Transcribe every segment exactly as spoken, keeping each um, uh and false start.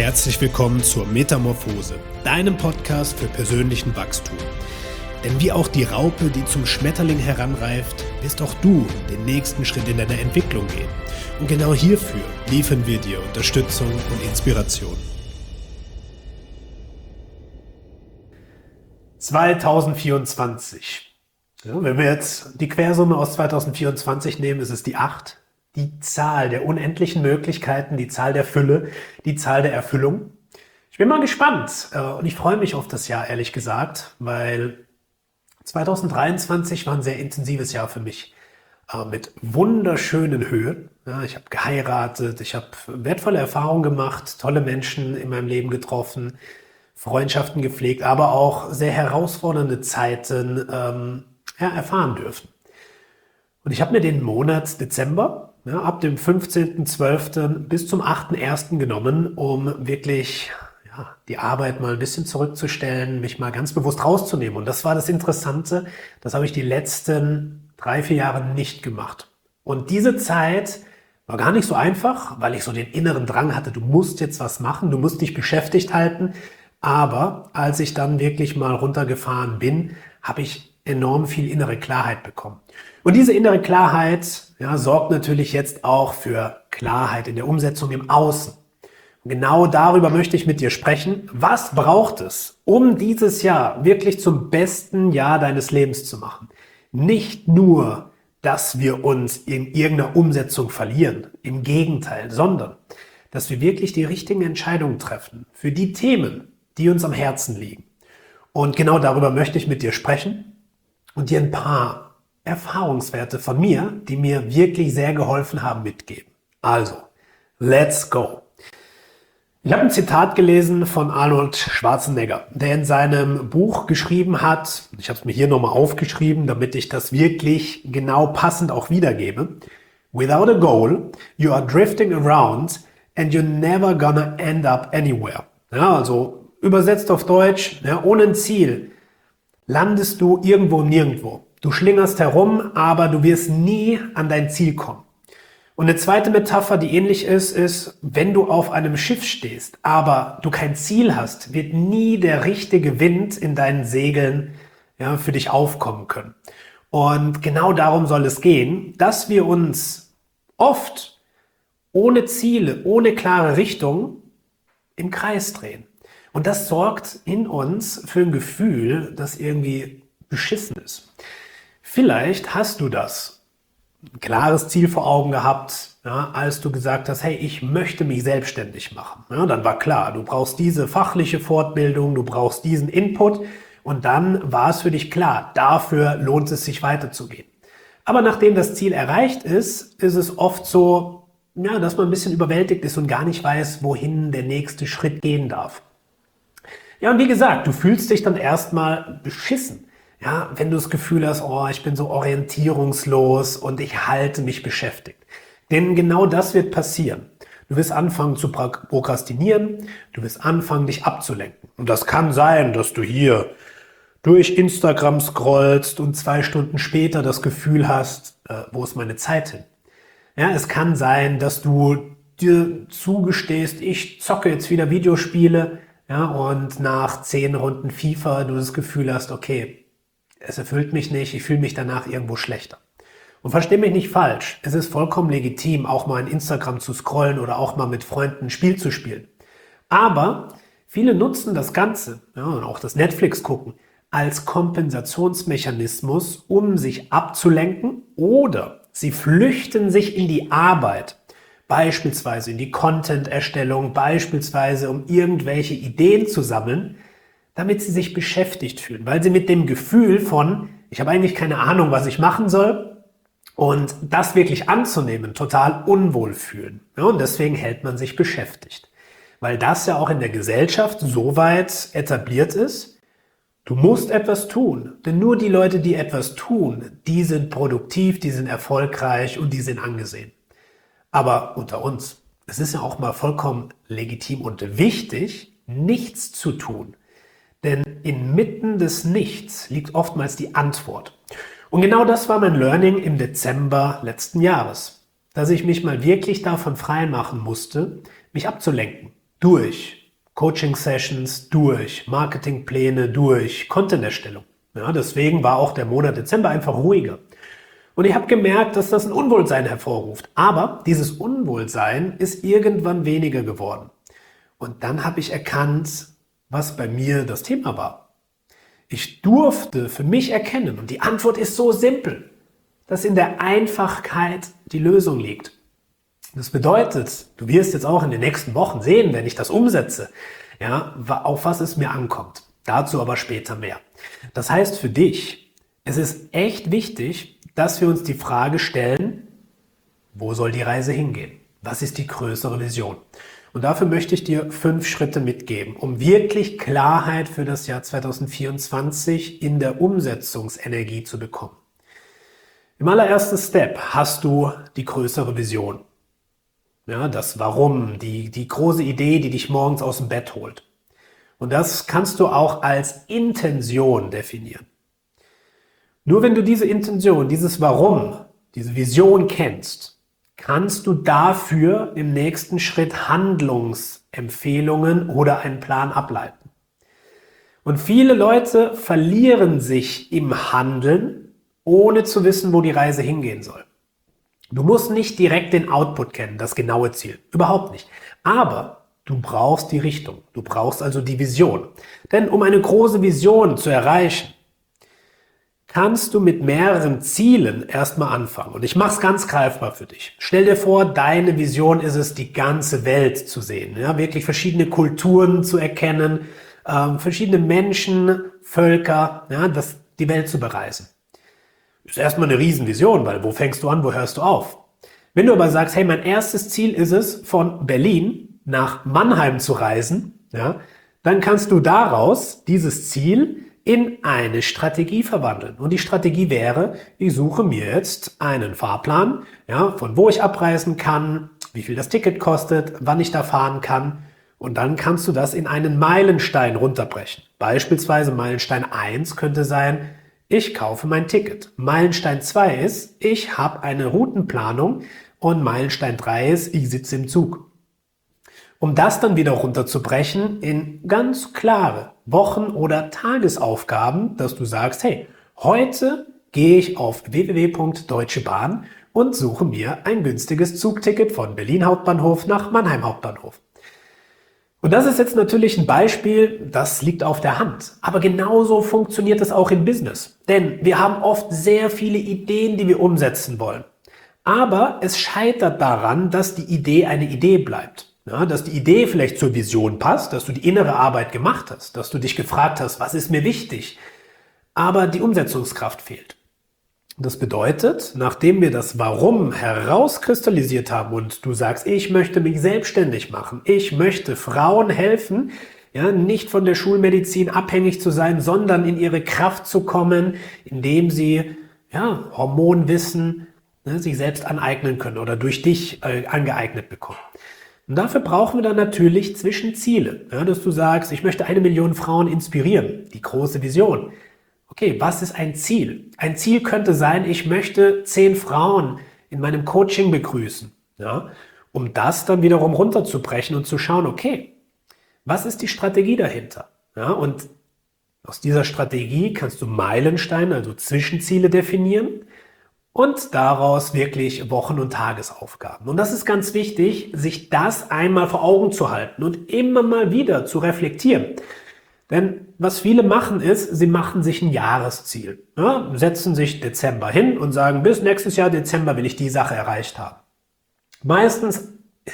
herzlich willkommen zur Metamorphose, deinem Podcast für persönlichen Wachstum. Denn wie auch die Raupe, die zum Schmetterling heranreift, wirst auch du den nächsten Schritt in deiner Entwicklung gehen. Und genau hierfür liefern wir dir Unterstützung und Inspiration. zweitausendvierundzwanzig. Ja, wenn wir jetzt die Quersumme aus zweitausendvierundzwanzig nehmen, ist es die acht. Die Zahl der unendlichen Möglichkeiten, die Zahl der Fülle, die Zahl der Erfüllung. Ich bin mal gespannt äh, und ich freue mich auf das Jahr, ehrlich gesagt, weil zweitausenddreiundzwanzig war ein sehr intensives Jahr für mich äh, mit wunderschönen Höhen. Ja, ich habe geheiratet, ich habe wertvolle Erfahrungen gemacht, tolle Menschen in meinem Leben getroffen, Freundschaften gepflegt, aber auch sehr herausfordernde Zeiten ähm, ja, erfahren dürfen. Und ich habe mir den Monat Dezember, ja, ab dem fünfzehnten zwölften bis zum achten ersten genommen, um wirklich ja, die Arbeit mal ein bisschen zurückzustellen, mich mal ganz bewusst rauszunehmen. Und das war das Interessante, das habe ich die letzten drei, vier Jahre nicht gemacht. Und diese Zeit war gar nicht so einfach, weil ich so den inneren Drang hatte, du musst jetzt was machen, du musst dich beschäftigt halten. Aber als ich dann wirklich mal runtergefahren bin, habe ich enorm viel innere Klarheit bekommen. Und diese innere Klarheit ja, sorgt natürlich jetzt auch für Klarheit in der Umsetzung im Außen. Und genau darüber möchte ich mit dir sprechen. Was braucht es, um dieses Jahr wirklich zum besten Jahr deines Lebens zu machen? Nicht nur, dass wir uns in irgendeiner Umsetzung verlieren, im Gegenteil, sondern dass wir wirklich die richtigen Entscheidungen treffen für die Themen, die uns am Herzen liegen. Und genau darüber möchte ich mit dir sprechen und dir ein paar Erfahrungswerte von mir, die mir wirklich sehr geholfen haben, mitgeben. Also, let's go! Ich habe ein Zitat gelesen von Arnold Schwarzenegger, der in seinem Buch geschrieben hat, ich habe es mir hier nochmal aufgeschrieben, damit ich das wirklich genau passend auch wiedergebe. Without a goal, you are drifting around and you're never gonna end up anywhere. Ja, also übersetzt auf Deutsch, ja, ohne ein Ziel landest du irgendwo nirgendwo. Du schlingerst herum, aber du wirst nie an dein Ziel kommen. Und eine zweite Metapher, die ähnlich ist, ist, wenn du auf einem Schiff stehst, aber du kein Ziel hast, wird nie der richtige Wind in deinen Segeln ja, für dich aufkommen können. Und genau darum soll es gehen, dass wir uns oft ohne Ziele, ohne klare Richtung im Kreis drehen. Und das sorgt in uns für ein Gefühl, das irgendwie beschissen ist. Vielleicht hast du das, ein klares Ziel vor Augen gehabt, ja, als du gesagt hast, hey, ich möchte mich selbstständig machen. Ja, dann war klar, du brauchst diese fachliche Fortbildung, du brauchst diesen Input und dann war es für dich klar, dafür lohnt es sich weiterzugehen. Aber nachdem das Ziel erreicht ist, ist es oft so, ja, dass man ein bisschen überwältigt ist und gar nicht weiß, wohin der nächste Schritt gehen darf. Ja, und wie gesagt, du fühlst dich dann erstmal beschissen, ja, wenn du das Gefühl hast, oh, ich bin so orientierungslos und ich halte mich beschäftigt. Denn genau das wird passieren. Du wirst anfangen zu prokrastinieren, du wirst anfangen, dich abzulenken. Und das kann sein, dass du hier durch Instagram scrollst und zwei Stunden später das Gefühl hast, äh, wo ist meine Zeit hin? Ja, es kann sein, dass du dir zugestehst, ich zocke jetzt wieder Videospiele, ja, und nach zehn Runden FIFA du das Gefühl hast, okay, es erfüllt mich nicht, ich fühle mich danach irgendwo schlechter. Und versteh mich nicht falsch, es ist vollkommen legitim, auch mal in Instagram zu scrollen oder auch mal mit Freunden ein Spiel zu spielen. Aber viele nutzen das Ganze, ja, und auch das Netflix gucken, als Kompensationsmechanismus, um sich abzulenken, oder sie flüchten sich in die Arbeit. Beispielsweise in die Content-Erstellung, beispielsweise um irgendwelche Ideen zu sammeln, damit sie sich beschäftigt fühlen, weil sie mit dem Gefühl von, ich habe eigentlich keine Ahnung, was ich machen soll und das wirklich anzunehmen, total unwohl fühlen. Ja, und deswegen hält man sich beschäftigt, weil das ja auch in der Gesellschaft so weit etabliert ist, du musst etwas tun, denn nur die Leute, die etwas tun, die sind produktiv, die sind erfolgreich und die sind angesehen. Aber unter uns, es ist ja auch mal vollkommen legitim und wichtig, nichts zu tun. Denn inmitten des Nichts liegt oftmals die Antwort. Und genau das war mein Learning im Dezember letzten Jahres. Dass ich mich mal wirklich davon frei machen musste, mich abzulenken. durch, Coaching-Sessions durch, Marketingpläne durch, Content-Erstellung. Ja, deswegen war auch der Monat Dezember einfach ruhiger. Und ich habe gemerkt, dass das ein Unwohlsein hervorruft. Aber dieses Unwohlsein ist irgendwann weniger geworden. Und dann habe ich erkannt, was bei mir das Thema war. Ich durfte für mich erkennen, und die Antwort ist so simpel, dass in der Einfachheit die Lösung liegt. Das bedeutet, du wirst jetzt auch in den nächsten Wochen sehen, wenn ich das umsetze, ja, auf was es mir ankommt. Dazu aber später mehr. Das heißt für dich, es ist echt wichtig, dass wir uns die Frage stellen, wo soll die Reise hingehen? Was ist die größere Vision? Und dafür möchte ich dir fünf Schritte mitgeben, um wirklich Klarheit für das Jahr zweitausendvierundzwanzig in der Umsetzungsenergie zu bekommen. Im allerersten Step hast du die größere Vision. Ja, das Warum, die, die große Idee, die dich morgens aus dem Bett holt. Und das kannst du auch als Intention definieren. Nur wenn du diese Intention, dieses Warum, diese Vision kennst, kannst du dafür im nächsten Schritt Handlungsempfehlungen oder einen Plan ableiten. Und viele Leute verlieren sich im Handeln, ohne zu wissen, wo die Reise hingehen soll. Du musst nicht direkt den Output kennen, das genaue Ziel. Überhaupt nicht. Aber du brauchst die Richtung. Du brauchst also die Vision. Denn um eine große Vision zu erreichen, kannst du mit mehreren Zielen erstmal anfangen. Und ich mache es ganz greifbar für dich. Stell dir vor, deine Vision ist es, die ganze Welt zu sehen. Ja, wirklich verschiedene Kulturen zu erkennen, äh, verschiedene Menschen, Völker, ja, das, die Welt zu bereisen. Das ist erstmal eine Riesenvision, weil wo fängst du an, wo hörst du auf? Wenn du aber sagst, hey, mein erstes Ziel ist es, von Berlin nach Mannheim zu reisen, ja, dann kannst du daraus dieses Ziel in eine Strategie verwandeln. Und die Strategie wäre, ich suche mir jetzt einen Fahrplan, ja, von wo ich abreisen kann, wie viel das Ticket kostet, wann ich da fahren kann. Und dann kannst du das in einen Meilenstein runterbrechen. Beispielsweise Meilenstein eins könnte sein, ich kaufe mein Ticket. Meilenstein zwei ist, ich habe eine Routenplanung und Meilenstein drei ist, ich sitze im Zug. Um das dann wieder runterzubrechen in ganz klare Wochen- oder Tagesaufgaben, dass du sagst, hey, heute gehe ich auf w w w punkt deutsche bahn und suche mir ein günstiges Zugticket von Berlin Hauptbahnhof nach Mannheim Hauptbahnhof. Und das ist jetzt natürlich ein Beispiel, das liegt auf der Hand. Aber genauso funktioniert es auch im Business. Denn wir haben oft sehr viele Ideen, die wir umsetzen wollen. Aber es scheitert daran, dass die Idee eine Idee bleibt. Ja, dass die Idee vielleicht zur Vision passt, dass du die innere Arbeit gemacht hast, dass du dich gefragt hast, was ist mir wichtig, aber die Umsetzungskraft fehlt. Das bedeutet, nachdem wir das Warum herauskristallisiert haben und du sagst, ich möchte mich selbstständig machen, ich möchte Frauen helfen, ja, nicht von der Schulmedizin abhängig zu sein, sondern in ihre Kraft zu kommen, indem sie ja, Hormonwissen ne, sich selbst aneignen können oder durch dich äh, angeeignet bekommen. Und dafür brauchen wir dann natürlich Zwischenziele, ja, dass du sagst, ich möchte eine Million Frauen inspirieren, die große Vision. Okay, was ist ein Ziel? Ein Ziel könnte sein, ich möchte zehn Frauen in meinem Coaching begrüßen, ja, um das dann wiederum runterzubrechen und zu schauen, okay, was ist die Strategie dahinter? Ja, und aus dieser Strategie kannst du Meilensteine, also Zwischenziele definieren, und daraus wirklich Wochen- und Tagesaufgaben. Und das ist ganz wichtig, sich das einmal vor Augen zu halten und immer mal wieder zu reflektieren. Denn was viele machen ist, sie machen sich ein Jahresziel. Ja, setzen sich Dezember hin und sagen, bis nächstes Jahr Dezember will ich die Sache erreicht haben. Meistens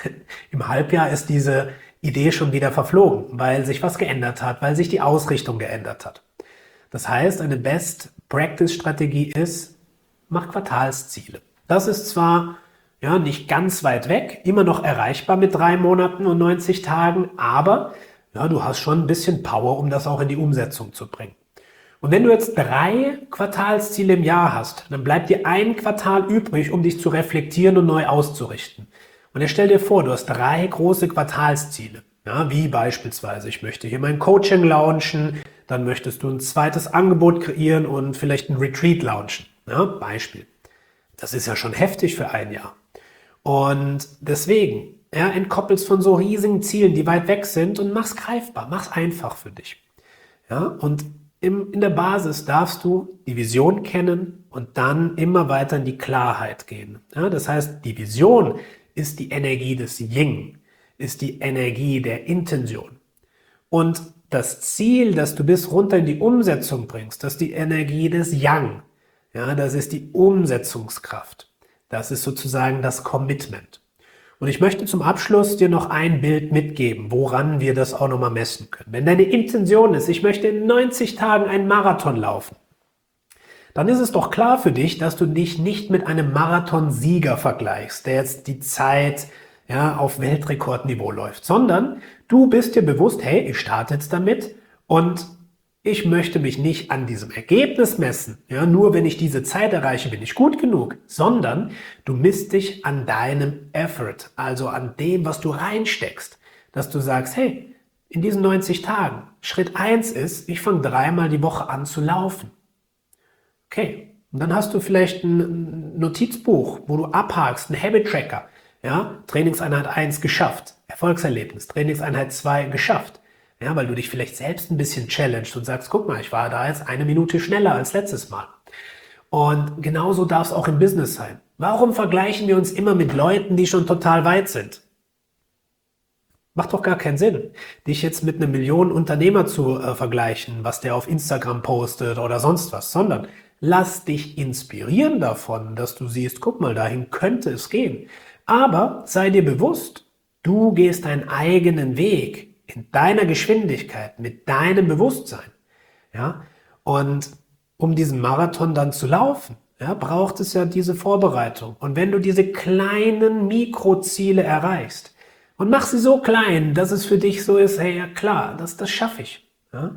im Halbjahr ist diese Idee schon wieder verflogen, weil sich was geändert hat, weil sich die Ausrichtung geändert hat. Das heißt, eine Best-Practice-Strategie ist, mach Quartalsziele. Das ist zwar ja, nicht ganz weit weg, immer noch erreichbar mit drei Monaten und neunzig Tagen, aber ja, du hast schon ein bisschen Power, um das auch in die Umsetzung zu bringen. Und wenn du jetzt drei Quartalsziele im Jahr hast, dann bleibt dir ein Quartal übrig, um dich zu reflektieren und neu auszurichten. Und jetzt stell dir vor, du hast drei große Quartalsziele. Ja, wie beispielsweise, ich möchte hier mein Coaching launchen, dann möchtest du ein zweites Angebot kreieren und vielleicht ein Retreat launchen. Ja, Beispiel. Das ist ja schon heftig für ein Jahr. Und deswegen ja, entkoppelst von so riesigen Zielen, die weit weg sind und mach's greifbar, mach's einfach für dich. Ja, und im, in der Basis darfst du die Vision kennen und dann immer weiter in die Klarheit gehen. Ja, das heißt, die Vision ist die Energie des Yin, ist die Energie der Intention. Und das Ziel, das du bis runter in die Umsetzung bringst, das ist die Energie des Yang. Ja, das ist die Umsetzungskraft. Das ist sozusagen das Commitment. Und ich möchte zum Abschluss dir noch ein Bild mitgeben, woran wir das auch nochmal messen können. Wenn deine Intention ist, ich möchte in neunzig Tagen einen Marathon laufen, dann ist es doch klar für dich, dass du dich nicht mit einem Marathonsieger vergleichst, der jetzt die Zeit ja, auf Weltrekordniveau läuft, sondern du bist dir bewusst, hey, ich starte jetzt damit und ich möchte mich nicht an diesem Ergebnis messen. Ja, nur wenn ich diese Zeit erreiche, bin ich gut genug, sondern du misst dich an deinem Effort, also an dem, was du reinsteckst, dass du sagst, hey, in diesen neunzig Tagen, Schritt eins ist, ich fange dreimal die Woche an zu laufen. Okay, und dann hast du vielleicht ein Notizbuch, wo du abhakst, einen Habit-Tracker. Ja, Trainingseinheit eins geschafft, Erfolgserlebnis, Trainingseinheit zwei geschafft. Ja, weil du dich vielleicht selbst ein bisschen challengest und sagst, guck mal, ich war da jetzt eine Minute schneller als letztes Mal. Und genauso darf es auch im Business sein. Warum vergleichen wir uns immer mit Leuten, die schon total weit sind? Macht doch gar keinen Sinn, dich jetzt mit einem Millionen-Unternehmer zu äh, vergleichen, was der auf Instagram postet oder sonst was, sondern lass dich inspirieren davon, dass du siehst, guck mal, dahin könnte es gehen. Aber sei dir bewusst, du gehst deinen eigenen Weg in deiner Geschwindigkeit, mit deinem Bewusstsein. Ja? Und um diesen Marathon dann zu laufen, ja, braucht es ja diese Vorbereitung. Und wenn du diese kleinen Mikroziele erreichst und mach sie so klein, dass es für dich so ist, hey, ja klar, das, das schaffe ich. Ja?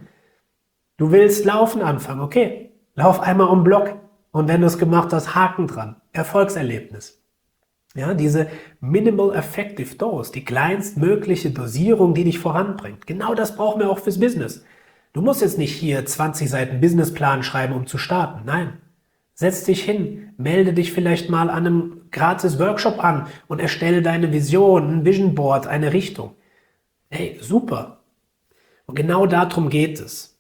Du willst laufen anfangen, okay, lauf einmal um den Block. Und wenn du es gemacht hast, Haken dran, Erfolgserlebnis. Ja, diese Minimal Effective Dose, die kleinstmögliche Dosierung, die dich voranbringt. Genau das brauchen wir auch fürs Business. Du musst jetzt nicht hier zwanzig Seiten Businessplan schreiben, um zu starten. Nein. Setz dich hin, melde dich vielleicht mal an einem gratis Workshop an und erstelle deine Vision, ein Vision Board, eine Richtung. Hey, super. Und genau darum geht es.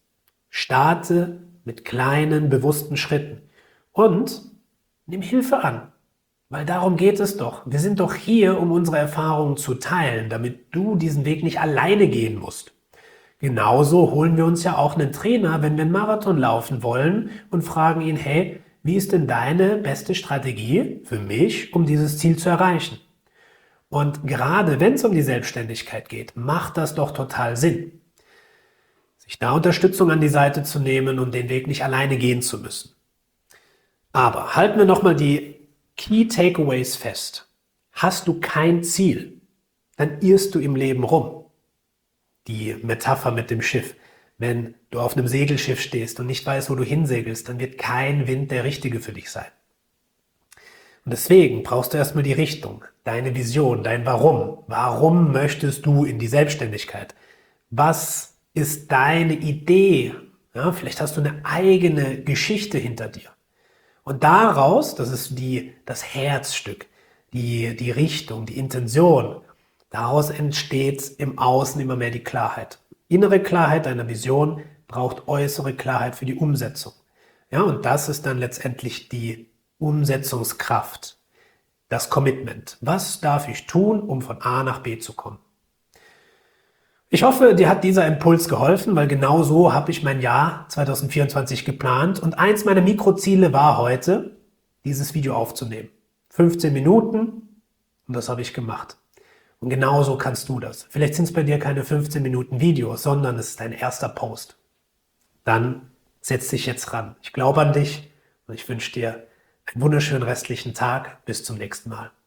Starte mit kleinen, bewussten Schritten und nimm Hilfe an. Weil darum geht es doch. Wir sind doch hier, um unsere Erfahrungen zu teilen, damit du diesen Weg nicht alleine gehen musst. Genauso holen wir uns ja auch einen Trainer, wenn wir einen Marathon laufen wollen und fragen ihn, hey, wie ist denn deine beste Strategie für mich, um dieses Ziel zu erreichen? Und gerade wenn es um die Selbstständigkeit geht, macht das doch total Sinn, sich da Unterstützung an die Seite zu nehmen und den Weg nicht alleine gehen zu müssen. Aber halten wir nochmal die Key Takeaways fest. Hast du kein Ziel, dann irrst du im Leben rum. Die Metapher mit dem Schiff. Wenn du auf einem Segelschiff stehst und nicht weißt, wo du hinsegelst, dann wird kein Wind der richtige für dich sein. Und deswegen brauchst du erstmal die Richtung, deine Vision, dein Warum. Warum möchtest du in die Selbstständigkeit? Was ist deine Idee? Ja, vielleicht hast du eine eigene Geschichte hinter dir. Und daraus, das ist die, das Herzstück, die, die Richtung, die Intention, daraus entsteht im Außen immer mehr die Klarheit. Innere Klarheit deiner Vision braucht äußere Klarheit für die Umsetzung. Ja, und das ist dann letztendlich die Umsetzungskraft, das Commitment. Was darf ich tun, um von A nach B zu kommen? Ich hoffe, dir hat dieser Impuls geholfen, weil genau so habe ich mein Jahr zwanzig vierundzwanzig geplant. Und eins meiner Mikroziele war heute, dieses Video aufzunehmen. fünfzehn Minuten und das habe ich gemacht. Und genau so kannst du das. Vielleicht sind es bei dir keine fünfzehn Minuten Videos, sondern es ist dein erster Post. Dann setz dich jetzt ran. Ich glaube an dich und ich wünsche dir einen wunderschönen restlichen Tag. Bis zum nächsten Mal.